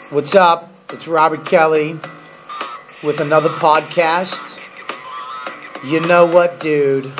What's up? It's Robert Kelly with another podcast. You know what, dude?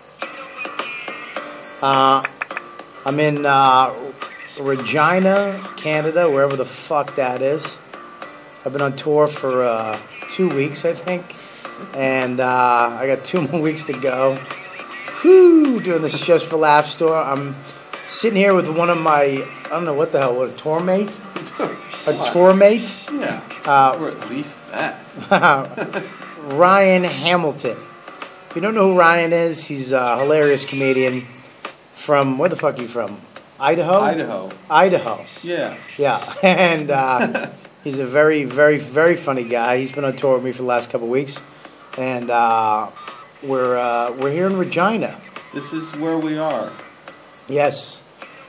I'm in Regina, Canada, wherever the fuck that is. I've been on tour for 2 weeks, I think. And I got 2 more weeks to go. Whew, doing this Just for Laughs tour. I'm sitting here with one of my, I don't know what the hell, what, a tour mate? A tour mate? Yeah, or at least that. Ryan Hamilton. If you don't know who Ryan is, he's a hilarious comedian from, where the fuck are you from? Idaho? Idaho. Yeah. Yeah, and he's a very, very, very funny guy. He's been on tour with me for the last couple of weeks, and we're here in Regina. This is where we are. Yes.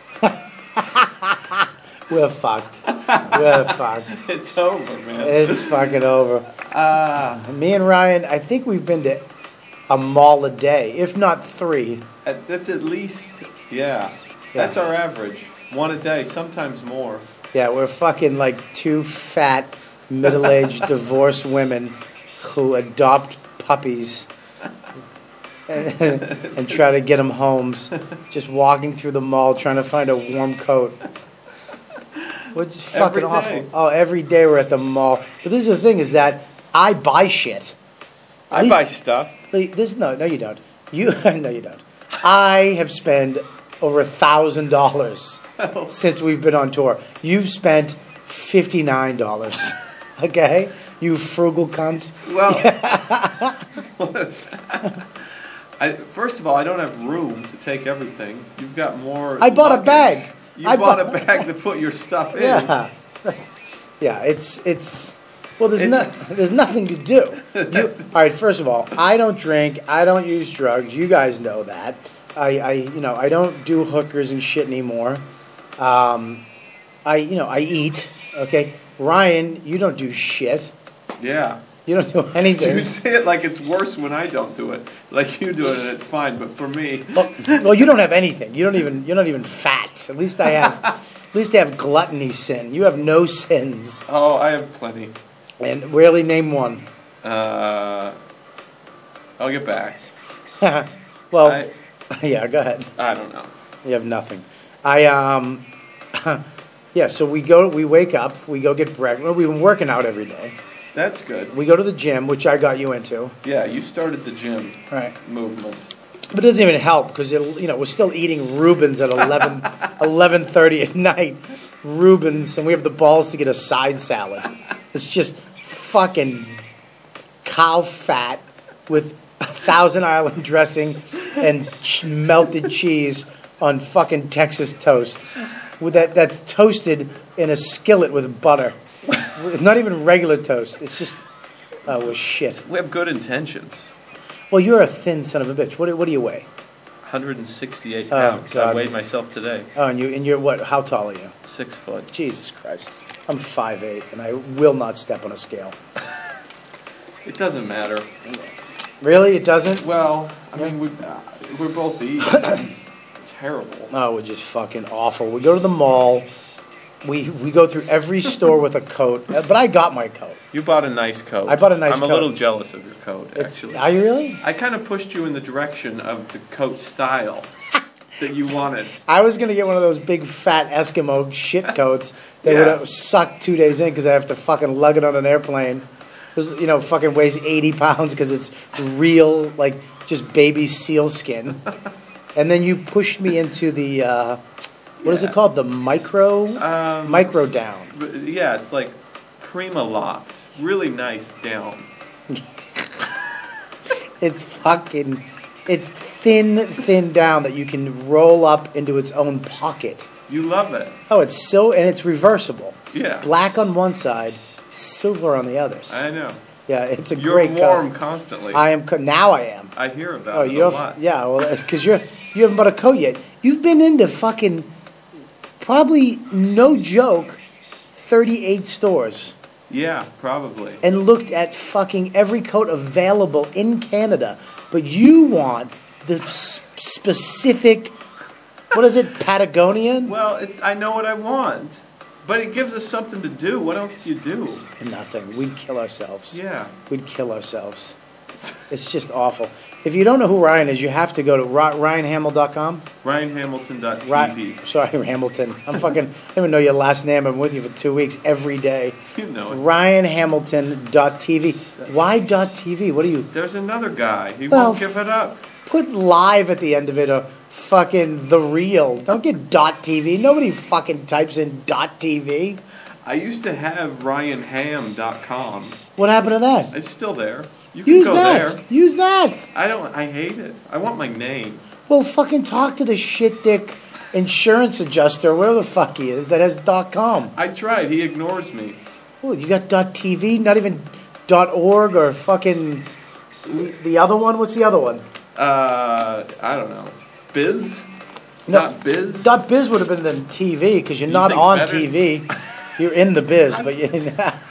We're fucked. We're fucked. It's over, man. It's fucking over. Me and Ryan, I think we've been to a mall a day, if not 3. That's at least, yeah. That's our average. 1 a day, sometimes more. Yeah, we're fucking like 2 fat, middle-aged divorced women who adopt puppies and try to get them homes. Just walking through the mall trying to find a warm coat. We're just fucking awful. Oh, every day we're at the mall. But this is the thing, is that I buy shit. I buy stuff. No, you don't. No, you don't. I have spent over $1,000 since we've been on tour. You've spent $59. Okay, you frugal cunt. Well, first of all, I don't have room to take everything. You've got more. I bought a bag. You bought a bag to put your stuff in. Yeah, yeah. It's. Well, there's nothing to do. All right. First of all, I don't drink. I don't use drugs. You guys know that. I don't do hookers and shit anymore. I eat. Okay, Ryan, you don't do shit. Yeah. You don't do anything. You say it like it's worse when I don't do it. Like you do it and it's fine, but for me. Well, you don't have anything. You're not even fat. At least I have. At least I have gluttony sin. You have no sins. Oh, I have plenty. And rarely name one. I'll get back. Well, yeah, go ahead. I don't know. You have nothing. Yeah, so we wake up, we go get breakfast. Well, we've been working out every day. That's good. We go to the gym, which I got you into. Yeah, you started the gym movement. But it doesn't even help because we're still eating Reubens at 11:30 at night. Reubens, and we have the balls to get a side salad. It's just fucking cow fat with Thousand Island dressing and melted cheese on fucking Texas toast. With that's toasted in a skillet with butter. It's not even regular toast. It's just, we're shit. We have good intentions. Well, you're a thin son of a bitch. What do you weigh? 168 pounds. I weighed myself today. Oh, and you're what? How tall are you? 6 foot. Jesus Christ. I'm 5'8", and I will not step on a scale. It doesn't matter. Really? It doesn't? Well, I mean, we're both eating. Terrible. Oh, we're just fucking awful. We go to the mall. We go through every store with a coat. But I got my coat. You bought a nice coat. I bought a nice coat. I'm a little jealous of your coat, actually. Are you really? I kind of pushed you in the direction of the coat style that you wanted. I was going to get one of those big fat Eskimo shit coats that would have sucked 2 days in because I have to fucking lug it on an airplane. It fucking weighs 80 pounds because it's real, like, just baby seal skin. And then you pushed me into the, what is it called? The micro down. Yeah, it's like Prima Loft. Really nice down. It's thin down that you can roll up into its own pocket. You love it. Oh, and it's reversible. Yeah. Black on one side, silver on the others. I know. Yeah, it's a You're great coat. You're warm constantly. Now I am. I hear about it a lot. Yeah, well, because you haven't bought a coat yet. You've been into fucking, probably, no joke, 38 stores. Yeah, probably. And looked at fucking every coat available in Canada. But you want the specific, what is it, Patagonian? Well, I know what I want. But it gives us something to do. What else do you do? Nothing. We'd kill ourselves. Yeah. We'd kill ourselves. It's just awful. If you don't know who Ryan is, you have to go to RyanHamill.com. RyanHamilton.tv. Sorry, Hamilton. I don't even know your last name. I'm with you for 2 weeks every day. You know it. RyanHamilton.tv. Why .tv? What are you? There's another guy. He won't give it up. Put live at the end of it or fucking The Real. Don't get .tv. Nobody fucking types in .tv. I used to have RyanHam.com. What happened to that? It's still there. You can Use go that. there. Use that. I hate it. I want my name. Well, fucking talk to the shit dick insurance adjuster, whatever the fuck he is, that has .com. I tried. He ignores me. Oh, you got .tv, not even .org or fucking the other one. What's the other one? I don't know. Biz? No, .biz? .biz would have been the TV because you're You not think on better? TV. You're in the biz, but you.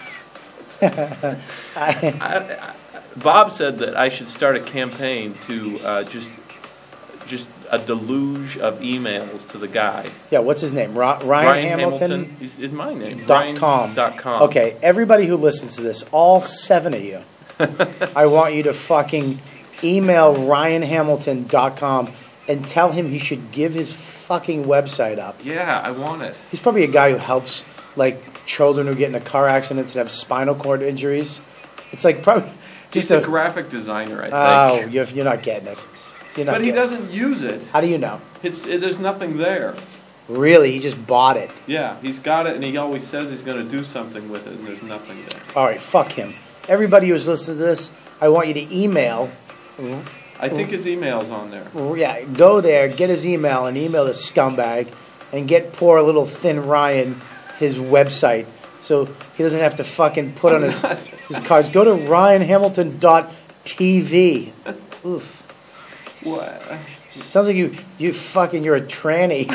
Bob said that I should start a campaign to just a deluge of emails to the guy. Yeah, what's his name? Ryan Hamilton. is my name. .com. .com. Okay, everybody who listens to this, all 7 of you, I want you to fucking email RyanHamilton.com and tell him he should give his fucking website up. Yeah, I want it. He's probably a guy who helps like children who get into car accidents and have spinal cord injuries. It's like probably He's a graphic designer, I think. Oh, you're not getting it. But he doesn't use it. How do you know? There's nothing there. Really? He just bought it. Yeah, he's got it, and he always says he's going to do something with it, and there's nothing there. All right, fuck him. Everybody who's listening to this, I want you to email. I think his email's on there. Yeah, go there, get his email, and email the scumbag, and get poor little thin Ryan his website, so he doesn't have to fucking put on his cards. Go to RyanHamilton.tv. Oof. What? Sounds like you're a tranny.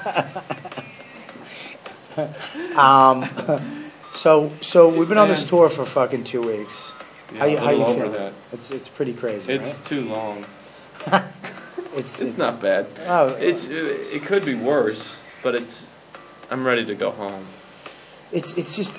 So we've been on this tour for fucking 2 weeks. Yeah, how you over feel? that. It's pretty crazy. It's right? too long. It's not bad. Oh, It could be worse, but I'm ready to go home. It's just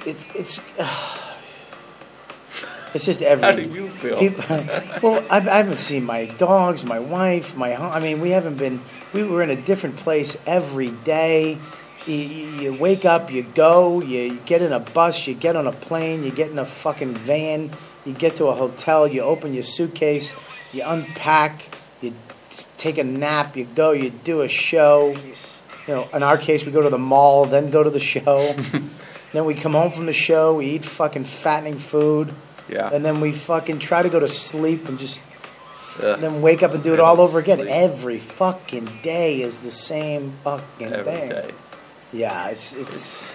everything. How do you feel? Well, I haven't seen my dogs, my wife, I mean, we were in a different place every day. You wake up, you go, you get in a bus, you get on a plane, you get in a fucking van, you get to a hotel, you open your suitcase, you unpack, you take a nap, you go, you do a show. You know, in our case, we go to the mall, then go to the show. Then we come home from the show, we eat fucking fattening food. Yeah. And then we fucking try to go to sleep and just then wake up and do it all over again. Sleep. Every fucking day is the same fucking Every thing. day. Yeah, it's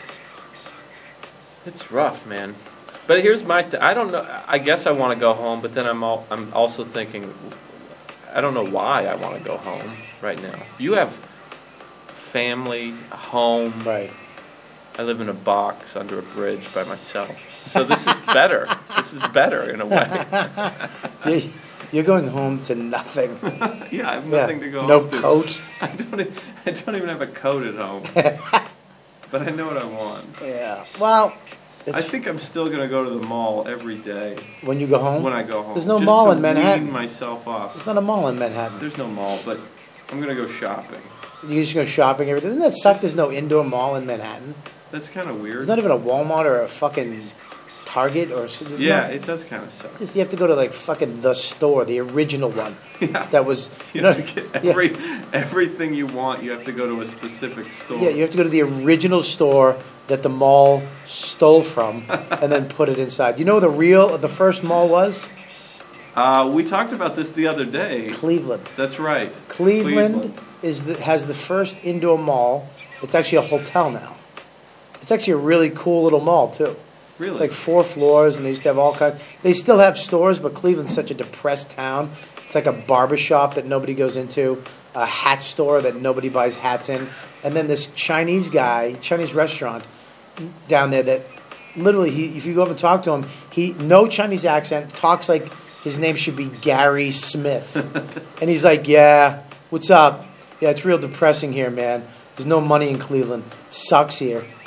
rough, man. But here's my I don't know. I guess I want to go home, but then I'm also thinking, I don't know why I want to go home right now. You have family, a home. right. I live in a box under a bridge by myself. So this is better. This is better in a way. You're going home to nothing. Yeah, I have nothing to go no home to. coat. I don't even have a coat at home. But I know what I want. Yeah. Well, I think I'm still going to go to the mall every day. When you go home? When I go home. There's no just mall to in Manhattan. wean myself off. There's not a mall in Manhattan. There's no mall, but I'm going to go shopping. You just go shopping every day. Doesn't that suck? There's no indoor mall in Manhattan. That's kind of weird. There's not even a Walmart or a fucking Target or. Yeah, it does kind of suck. Just, you have to go to like fucking the store, the original one. Yeah. That was. You have to get everything you want. You have to go to a specific store. Yeah, you have to go to the original store that the mall stole from, and then put it inside. You know where the first mall was? We talked about this the other day. Cleveland. That's right. Cleveland has the first indoor mall. It's actually a hotel now. It's actually a really cool little mall too. Really? It's like 4 floors, and they used to have all kinds. They still have stores, but Cleveland's such a depressed town. It's like a barbershop that nobody goes into, a hat store that nobody buys hats in, and then this Chinese restaurant down there that literally, if you go up and talk to him, no Chinese accent, talks like his name should be Gary Smith. And he's like, yeah, what's up? Yeah, it's real depressing here, man. There's no money in Cleveland. Sucks here.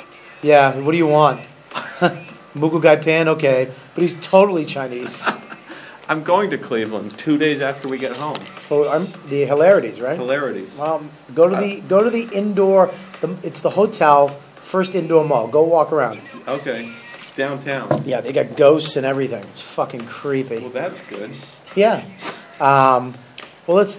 Yeah, what do you want? Mugugai Pan, okay. But he's totally Chinese. I'm going to Cleveland 2 days after we get home. So the Hilarities, right? Hilarities. Go to the indoor. It's the hotel first indoor mall. Go walk around. Okay. Downtown. Yeah, they got ghosts and everything. It's fucking creepy. Well, that's good. Yeah. Well, let's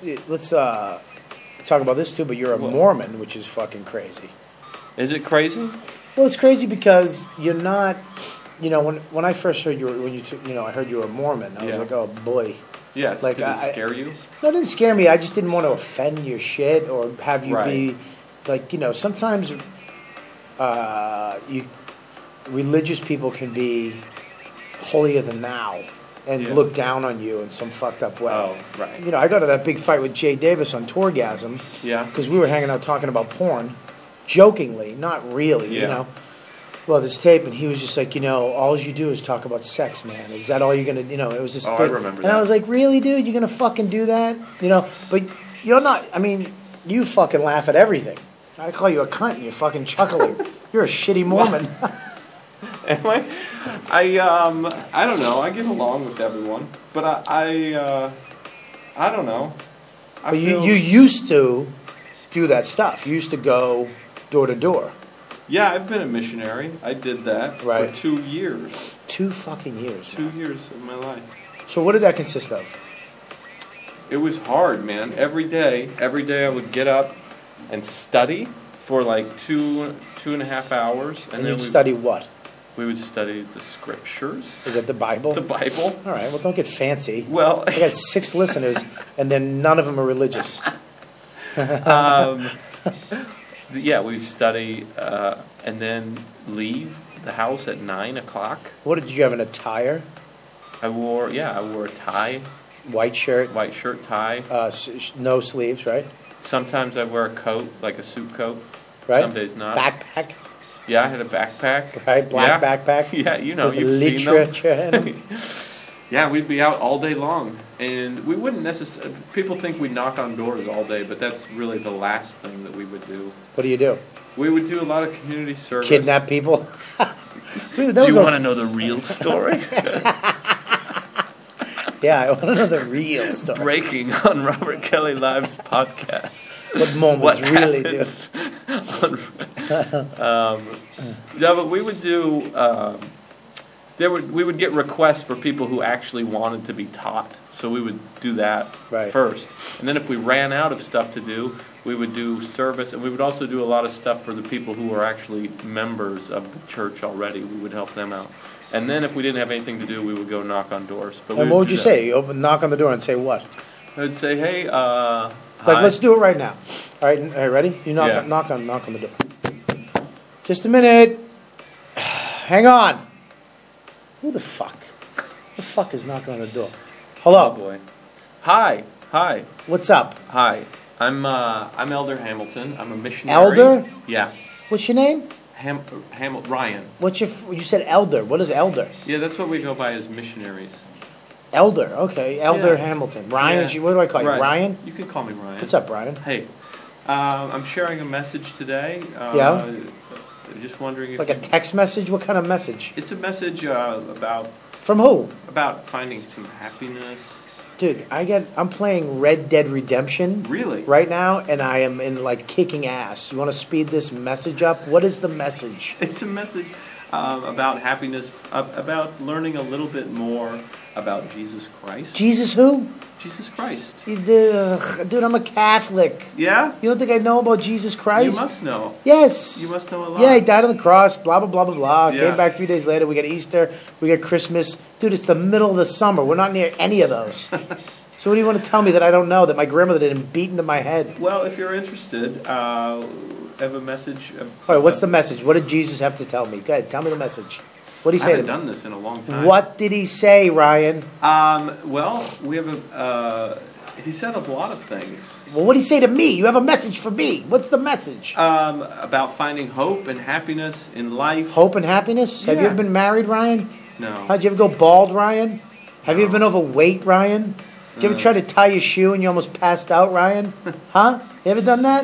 talk about this too. But you're a Mormon, which is fucking crazy. Is it crazy? Well, it's crazy because you're not. You know, when I first heard I heard you were a Mormon. I was like, oh boy. Yes. Like, did it scare you? No, it didn't scare me. I just didn't want to offend your shit or have you be like, sometimes religious people can be holier than thou and look down on you in some fucked up way. Oh, right. I got to that big fight with Jay Davis on Tourgasm. Yeah. Because we were hanging out talking about porn, jokingly, not really, Well, this tape, and he was just like, all you do is talk about sex, man. Is that all you're going to, it was this big... I remember that. And I was like, really, dude? You're going to fucking do that? But you're not, you fucking laugh at everything. I call you a cunt and you're fucking chuckling. You're a shitty Mormon. Am I? I don't know. I get along with everyone. But I don't know. But you used to do that stuff. You used to go door to door. Yeah, I've been a missionary. I did that for 2 years. 2 fucking years. 2 years of my life. So what did that consist of? It was hard, man. Every day I would get up and study for like 2.5 hours. And then you'd study what? We would study the scriptures. Is it the Bible? The Bible. All right, well, don't get fancy. Well, I got 6 listeners, and then none of them are religious. Yeah, we'd study and then leave the house at 9 o'clock. What did you have, an attire? I wore a tie. White shirt, tie. No sleeves, right? Sometimes I wear a coat, like a suit coat. Right. Some days not. Backpack. Yeah, I had a backpack. Right, black backpack. Yeah, with you've literature seen them. Yeah, we'd be out all day long, and we wouldn't necessarily. People think we knock on doors all day, but that's really the last thing that we would do. What do you do? We would do a lot of community service. Kidnap people. Dude, do you want to know the real story? Yeah, I want to know the real story. Breaking on Robert Kelly Live's podcast. What Mormons really do. Yeah, but we would do. We would get requests for people who actually wanted to be taught, so we would do that first. And then if we ran out of stuff to do, we would do service, and we would also do a lot of stuff for the people who were actually members of the church already. We would help them out. And then if we didn't have anything to do, we would go knock on doors. But and what would you say? You knock on the door and say what? I would say, hey, hi. Let's do it right now. All right, ready? You knock on the door. Just a minute. Hang on. Who the fuck? Who the fuck is knocking on the door? Hello. Oh boy. Hi. What's up? Hi. I'm Elder Hamilton. I'm a missionary. Elder? Yeah. What's your name? Ryan. You said elder. What is elder? Yeah, that's what we go by as missionaries. Elder, okay. Elder Hamilton. Ryan, what do I call you? Ryan? You can call me Ryan. What's up, Ryan? Hey, I'm sharing a message today. Just wondering if... Like a text message? What kind of message? It's a message about... From who? About finding some happiness. Dude, I'm playing Red Dead Redemption. Really? Right now, and I am in kicking ass. You want to speed this message up? What is the message? It's a message about happiness, about learning a little bit more about Jesus Christ. Jesus who? Jesus Christ. Dude, I'm a Catholic. Yeah? You don't think I know about Jesus Christ? You must know. Yes. You must know a lot. Yeah, he died on the cross, blah, blah, blah, blah, blah. Yeah. Came back 3 days later. We got Easter. We got Christmas. Dude, it's the middle of the summer. We're not near any of those. So what do you want to tell me that I don't know, that my grandmother didn't beat into my head? Well, if you're interested, I have a message. All right, what's the message? What did Jesus have to tell me? Go ahead, tell me the message. What did he say to me? I haven't done this in a long time. What did he say, Ryan? Well, we have he said a lot of things. Well, what did he say to me? You have a message for me. What's the message? About finding hope and happiness in life. Hope and happiness? Yeah. Have you ever been married, Ryan? No. How'd you ever go bald, Ryan? Have you ever been overweight, Ryan? Did you ever try to tie your shoe and you almost passed out, Ryan? Huh? You ever done that? You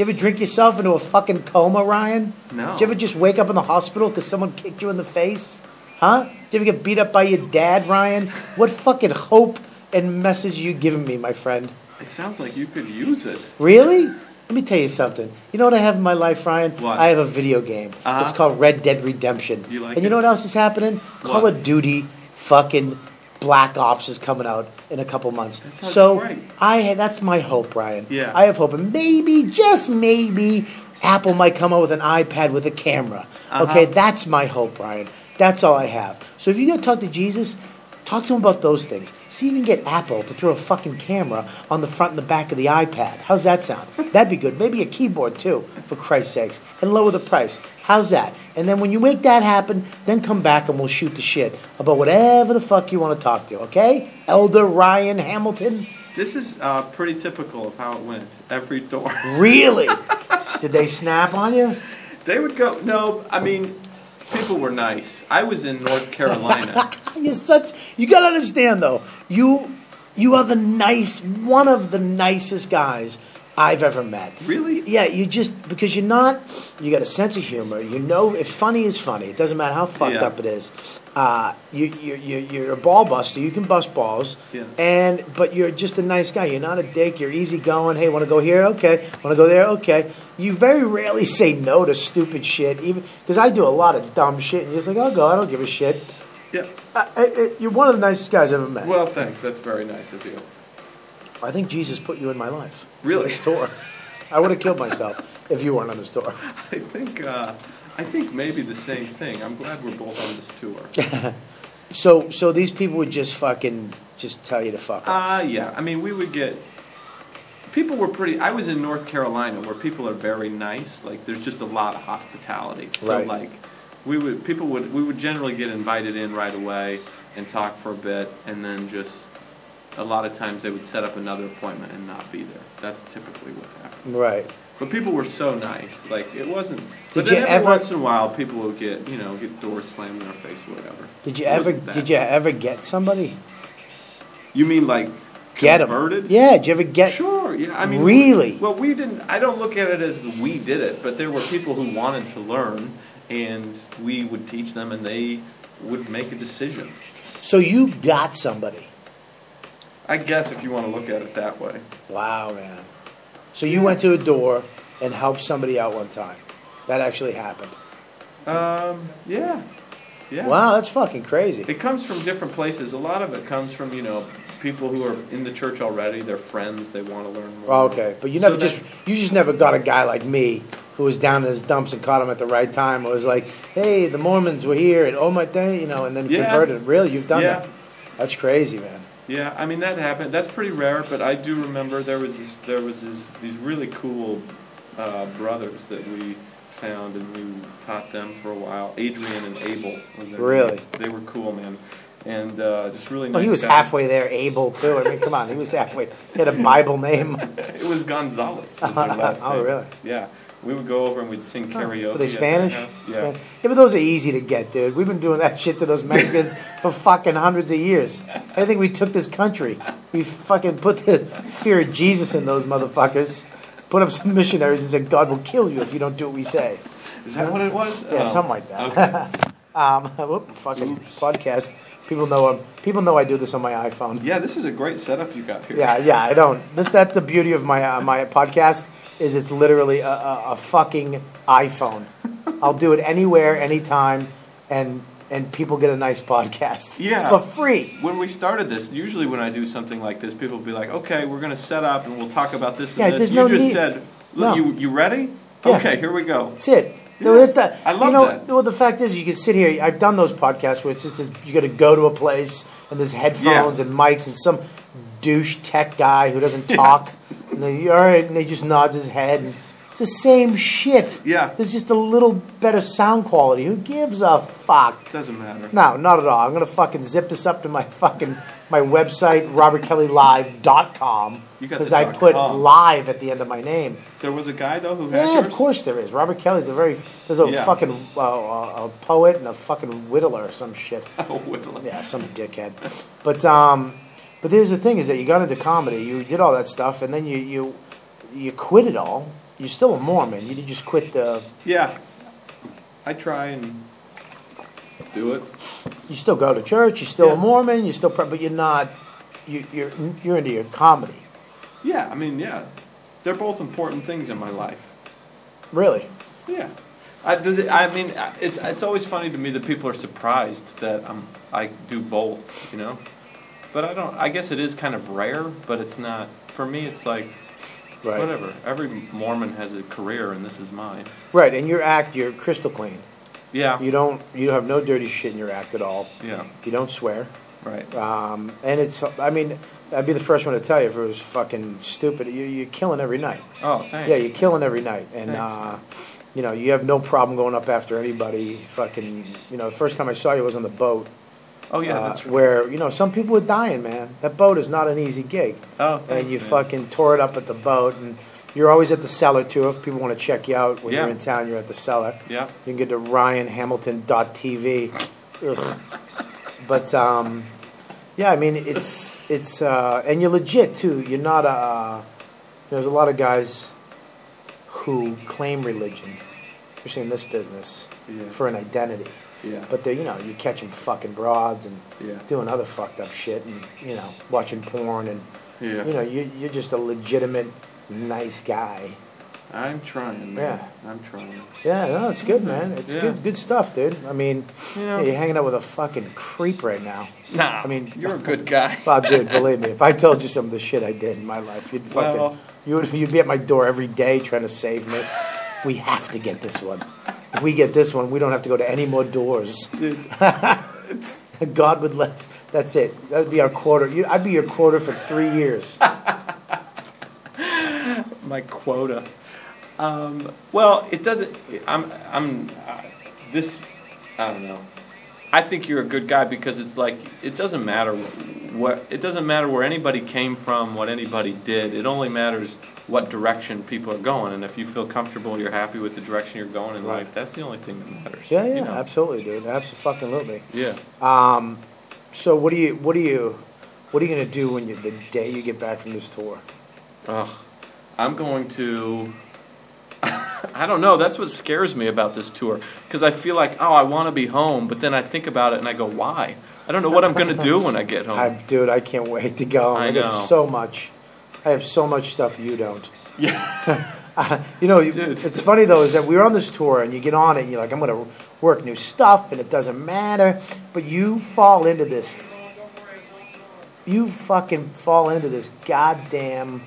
you ever drink yourself into a fucking coma, Ryan? No. Did you ever just wake up in the hospital because someone kicked you in the face? Huh? Did you ever get beat up by your dad, Ryan? What fucking hope and message you giving me, my friend? It sounds like you could use it. Really? Let me tell you something. You know what I have in my life, Ryan? What? I have a video game. Uh-huh. It's called Red Dead Redemption. You like and you it? know what else is happening? Call What? of Duty fucking Black Ops is coming out in a couple months. That sounds So great. that's my hope, Ryan. Yeah. I have hope. And maybe, just maybe, Apple might come out with an iPad with a camera. Uh-huh. Okay, that's my hope, Ryan. That's all I have. So if you go talk to Jesus, talk to him about those things. See if you can get Apple to throw a fucking camera on the front and the back of the iPad. How's that sound? That'd be good. Maybe a keyboard too, for Christ's sakes. And lower the price. How's that? And then when you make that happen, then come back and we'll shoot the shit about whatever the fuck you want to talk to, okay? Elder Ryan Hamilton? This is pretty typical of how it went. Every door. Really? Did they snap on you? They would go, no, I mean, people were nice. I was in North Carolina. You gotta understand though, you are one of the nicest guys I've ever met. Really? Yeah, you because you got a sense of humor. You know, if funny is funny. It doesn't matter how fucked Yeah. up it is. You're a ball buster. You can bust balls. Yeah. But you're just a nice guy. You're not a dick. You're easygoing. Hey, want to go here? Okay. Want to go there? Okay. You very rarely say no to stupid shit, even because I do a lot of dumb shit, and you're just like, I'll go. I don't give a shit. Yeah. You're one of the nicest guys I've ever met. Well, thanks. That's very nice of you. I think Jesus put you in my life. Really? This tour. I would have killed myself if you weren't on this tour. I think maybe the same thing. I'm glad we're both on this tour. So these people would just tell you to fuck off. Yeah. I mean, we would get. People were pretty. I was in North Carolina where people are very nice. Like, there's just a lot of hospitality. So, Right. like, we would generally get invited in right away and talk for a bit, and then just a lot of times they would set up another appointment and not be there. That's typically what happened. Right. But people were so nice. Like, it wasn't. But Did then you every ever- once in a while, people would get doors slammed in their face or whatever. Did you It ever wasn't bad. did you ever get somebody? You mean like Get 'em. converted? Yeah. Did you ever get? Sure. Yeah. I mean, Really? Well, we didn't. I don't look at it as we did it, but there were people who wanted to learn, and we would teach them, and they would make a decision. So you got somebody. I guess if you want to look at it that way. Wow, man. So you went to a door and helped somebody out one time. That actually happened. Yeah. Yeah. Wow, that's fucking crazy. It comes from different places. A lot of it comes from, people who are in the church already. They're friends. They want to learn more. Oh, okay, but you just never got a guy like me who was down in his dumps and caught him at the right time. It was like, hey, the Mormons were here, and oh my day, and then Yeah. converted. Really, you've done Yeah. that? That's crazy, man. Yeah, I mean that happened. That's pretty rare, but I do remember there was these really cool brothers that we found, and we taught them for a while. Adrian and Abel was their Really? names. They were cool, man, and just really nice. Well, he was guys. halfway there, Abel too. I mean, come on, he was halfway. He had a Bible name. It was Gonzalez. Was their last Oh, name. really? Yeah, we would go over and we'd sing karaoke. Were they at their Spanish? house. Yeah. Yeah, but those are easy to get, dude. We've been doing that shit to those Mexicans for fucking hundreds of years. I think we took this country. We fucking put the fear of Jesus in those motherfuckers. Put up some missionaries and said, God will kill you if you don't do what we say. Is that what it was? Yeah, Oh, something like that. Okay. Fucking podcast. People know I do this on my iPhone. Yeah, this is a great setup you got here. Yeah, I don't. That's the beauty of my podcast. Is it's literally a fucking iPhone. I'll do it anywhere, anytime, and people get a nice podcast. Yeah. For free. When we started this, usually when I do something like this, people will be like, "Okay, we're going to set up and we'll talk about this and Yeah, this." there's You no just need. said, "Look, No. you ready? Yeah. Okay, here we go." That's it. Yeah. No, that's that. I love that. Well, the fact is, you can sit here. I've done those podcasts where it's just you got to go to a place and there's headphones Yeah. and mics and some douche tech guy who doesn't talk. And they, all right, and they just nods his head. And it's the same shit. Yeah. There's just a little better sound quality. Who gives a fuck? Doesn't matter. No, not at all. I'm gonna fucking zip this up to my website, robertkellylive.com, You got because the I dot put com. live at the end of my name. There was a guy though who had Yeah, yours? of course there is. Robert Kelly's there's a Yeah. fucking a poet and a fucking whittler or some shit. Oh, Whitlam. Yeah, some dickhead. But here's the thing: is that you got into comedy, you did all that stuff, and then you quit it all. you're still a Mormon. You just quit the. Yeah, I try and do it. You still go to church. You're still Yeah. a Mormon. You still, but you're not. You're into your comedy. Yeah, I mean, yeah, they're both important things in my life. Really? Yeah, it's always funny to me that people are surprised that I do both, you know. But I don't. I guess it is kind of rare, but it's not. For me, it's like Right. whatever. Every Mormon has a career, and this is mine. Right, and your act, you're crystal clean. Yeah. You have no dirty shit in your act at all. Yeah. You don't swear. Right. And it's, I mean, I'd be the first one to tell you if it was fucking stupid. You're killing every night. Oh, thanks. Yeah, you're killing every night. And, Thanks. you know, you have no problem going up after anybody. Fucking, you know, the first time I saw you was on the boat. Oh yeah, that's right. Where, you know, some people were dying, man. That boat is not an easy gig. Oh, thanks, And you man. fucking tore it up at the boat. And you're always at the cellar, too. If people want to check you out when Yeah. you're in town, you're at the cellar. Yeah. You can get to ryanhamilton.tv. Ugh. But, yeah, I mean, it's and you're legit, too. You're not there's a lot of guys who claim religion, especially in this business, Yeah. for an identity. Yeah. But they're, you know, you're catching fucking broads and Yeah. doing other fucked up shit and, you know, watching porn and, Yeah. you know, you're just a legitimate, nice guy. I'm trying, man. Yeah. I'm trying. Yeah, no, it's good, man. It's Yeah. good stuff, dude. I mean, You know- you're hanging out with a fucking creep right now. Nah, I mean, you're a good guy. Oh, dude, believe me, if I told you some of the shit I did in my life, you'd fucking, Well- you'd be at my door every day trying to save me. We have to get this one. If we get this one, we don't have to go to any more doors. Dude. God would let us. That's it. That'd be our quarter. I'd be your quarter for 3 years. My quota. Well, it doesn't. This. I don't know. I think you're a good guy because it's like it doesn't matter what. It doesn't matter where anybody came from, what anybody did. It only matters what direction people are going, and if you feel comfortable, you're happy with the direction you're going in life. That's the only thing that matters. Yeah, you know? absolutely, dude. Absolutely. Yeah. So what are you gonna do when the day you get back from this tour? I'm going to. I don't know. That's what scares me about this tour because I feel like, I want to be home, but then I think about it and I go, why? I don't know what I'm going to do when I get home. Dude, I can't wait to go. I got know. so much. I have so much stuff you don't. Yeah. You know, Dude. it's funny though is that we were on this tour and you get on it and you're like, I'm going to work new stuff and it doesn't matter, but you fall into this. You fucking fall into this goddamn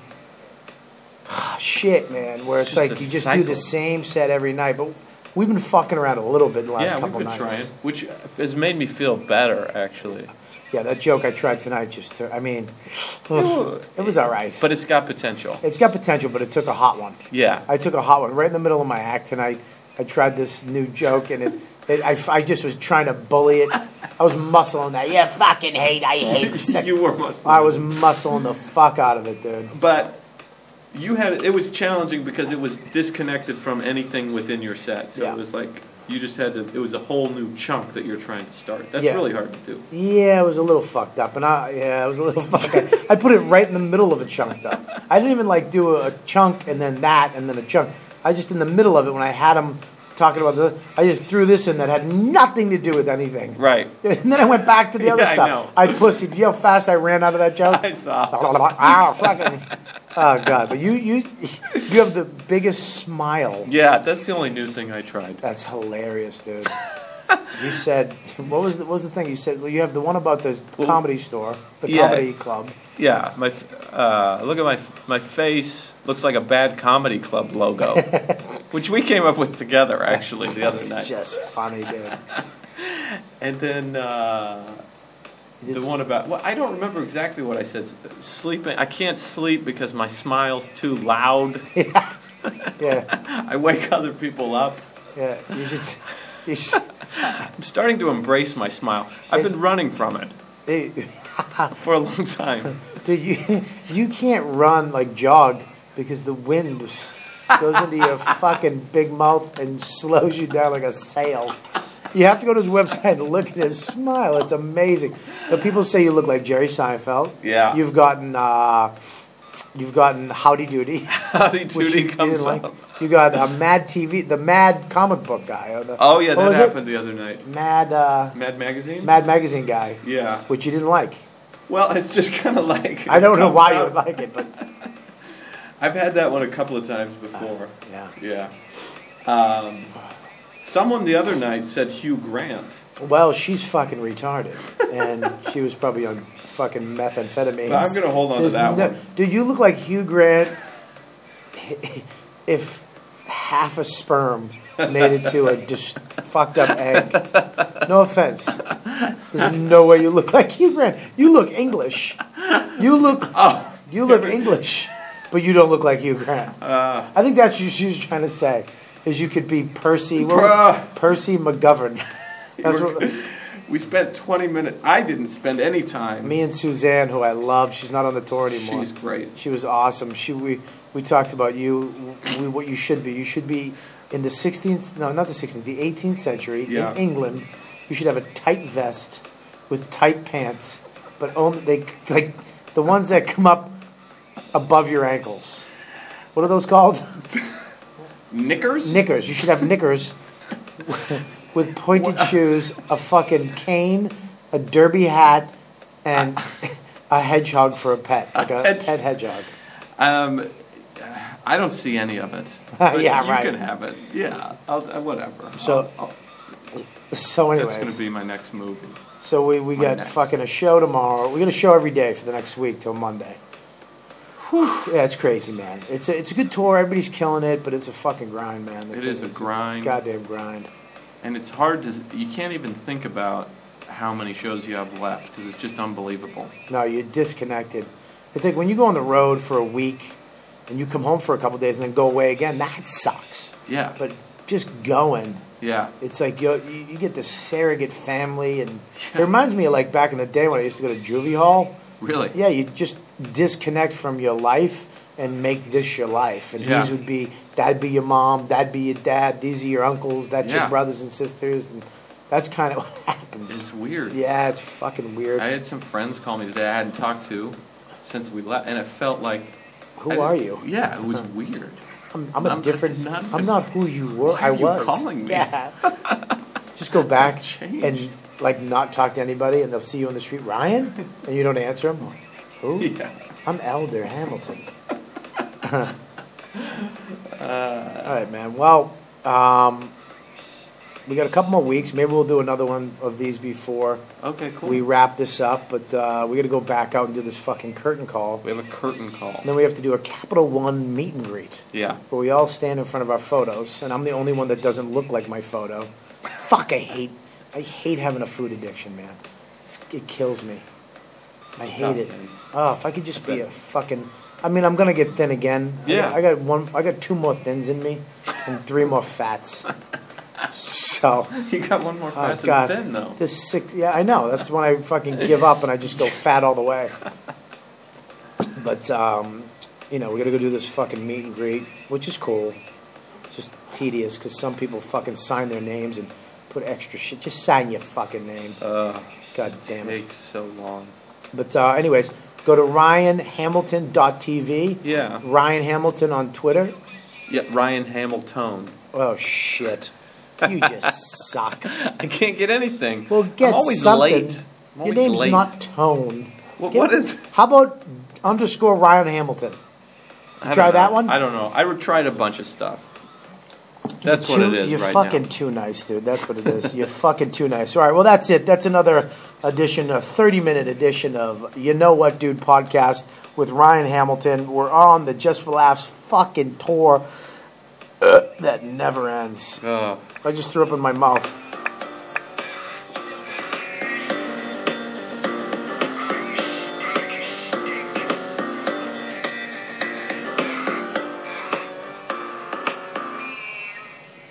shit, man. Where it's just like a you just cycle. do the same set every night, but we've been fucking around a little bit in the last Yeah, we've couple been nights. trying, which has made me feel better, actually. Yeah, that joke I tried tonight it was all right. But it's got potential. It's got potential, but it took a hot one. Yeah. I took a hot one right in the middle of my act tonight. I tried this new joke, and I just was trying to bully it. I was muscling that. Yeah, fucking hate. I hate. sex. You were much. I was muscling the fuck out of it, dude. But it was challenging because it was disconnected from anything within your set. So Yeah. it was like you just had to. It was a whole new chunk that you're trying to start. That's Yeah. really hard to do. Yeah, it was a little fucked up, and I was a little fucked up. I put it right in the middle of a chunk, though. I didn't even like do a chunk and then that and then a chunk. I just in the middle of it when I had him talking about this, I just threw this in that had nothing to do with anything. Right. And then I went back to the other Yeah, I stuff. know. I pussied. You know how fast I ran out of that joke? I saw. Fucking. Oh God! But you have the biggest smile. Yeah, that's the only new thing I tried. That's hilarious, dude. You said what was the thing you said? Well, you have the one about the comedy store, the Yeah. comedy club. Yeah, look at my face looks like a bad comedy club logo, which we came up with together actually the other night. Just funny, dude. And then the one about I don't remember exactly what I said. Sleeping, I can't sleep because my smile's too loud. Yeah, I wake other people up. yeah. You should. I'm starting to embrace my smile. I've been running from it for a long time. Dude, you can't run like jog because the wind goes into your fucking big mouth and slows you down like a sail. You have to go to his website and look at his smile. It's amazing. But people say you look like Jerry Seinfeld. Yeah. You've gotten You've gotten Howdy Doody. Howdy which Doody you comes didn't like. up. You got Mad TV, the Mad comic book guy. Or the, Oh yeah, what that was happened the other night. Mad Mad Magazine. Mad Magazine guy, Yeah. which you didn't like. Well, it's just kind of like. I don't know why you out. would like it, but I've had that one a couple of times before. yeah. Yeah. Someone the other night said Hugh Grant. Well, she's fucking retarded, and she was probably on fucking methamphetamine. But I'm gonna hold on to that one. Dude, you look like Hugh Grant if half a sperm made it to a just fucked up egg. No offense. There's no way you look like Hugh Grant. You look English. You look English, but you don't look like Hugh Grant. I think that's what she was trying to say. Is you could be Percy McGovern. That's what, we spent 20 minutes. I didn't spend any time. me and Suzanne, who I love, she's not on the tour anymore. She's great. She was awesome. We talked about you, what you should be. You should be in the 16th, no, not the 16th, the 18th century Yeah. in England. You should have a tight vest with tight pants, but only like the ones that come up above your ankles. What are those called? Knickers? Knickers. You should have knickers with pointed shoes, a fucking cane, a derby hat, and a hedgehog for a pet, like a pet hedgehog. I don't see any of it. But Yeah, you right. can have it. Yeah, whatever. So- So, that's anyways, going to be my next movie. so we got next. fucking a show tomorrow. We got a show every day for the next week till Monday. Yeah, it's crazy, man. It's a good tour. Everybody's killing it, but it's a fucking grind, man. It is a grind. Goddamn grind. And it's hard to, you can't even think about how many shows you have left because it's just unbelievable. No, you're disconnected. It's like when you go on the road for a week and you come home for a couple days and then go away again. That sucks. Yeah. But just going, Yeah. it's like you get this surrogate family, and it reminds me of like back in the day when I used to go to juvie hall. Really? Yeah, you just disconnect from your life and make this your life. And Yeah. these would be, that'd be your mom, that'd be your dad, these are your uncles, that's your Yeah. brothers and sisters, and that's kind of what happens. It's weird. Yeah, it's fucking weird. I had some friends call me today I hadn't talked to since we left, and it felt like. Who are you? Yeah, it was weird. I'm a different. not even- I'm not who you were. Why are you was. calling me? Yeah. Just go back Change. and like not talk to anybody, and they'll see you on the street, Ryan, and you don't answer them. Who? Yeah. I'm Elder Hamilton. All right, man. Well, we got a couple more weeks. Maybe we'll do another one of these before Okay, cool. we wrap this up. But we got to go back out and do this fucking curtain call. We have a curtain call. And then we have to do a Capital One meet and greet, Yeah. where we all stand in front of our photos, and I'm the only one that doesn't look like my photo. Fuck, I hate having a food addiction, man. It kills me. I hate tough, it. man. Oh, if I could just be a fucking. I mean, I'm gonna get thin again. Yeah. I got 2 more thins in me, and 3 more fats. So. You got one more Oh fat God, than thin, though. this 6. Yeah, I know. That's when I fucking give up and I just go fat all the way. But we got to go do this fucking meet and greet, which is cool. It's just tedious because some people fucking sign their names and put extra shit. Just sign your fucking name. God damn it. Takes so long. But anyways, go to RyanHamilton.tv. Yeah. Ryan Hamilton on Twitter. Yeah, Ryan Hamilton. Oh shit. You just suck. I can't get anything. Well, get I'm always something. late. I'm Your always name's late. not Tone. What is? How about _Ryan Hamilton? I don't Try know. that one? I don't know. I tried a bunch of stuff. That's what it is You're right fucking now. too nice, dude. That's what it is. You're fucking too nice. All right, well, that's it. That's another edition, a 30-minute edition of You Know What Dude podcast with Ryan Hamilton. We're on the Just for Laughs fucking tour that never ends. Ugh. I just threw up in my mouth.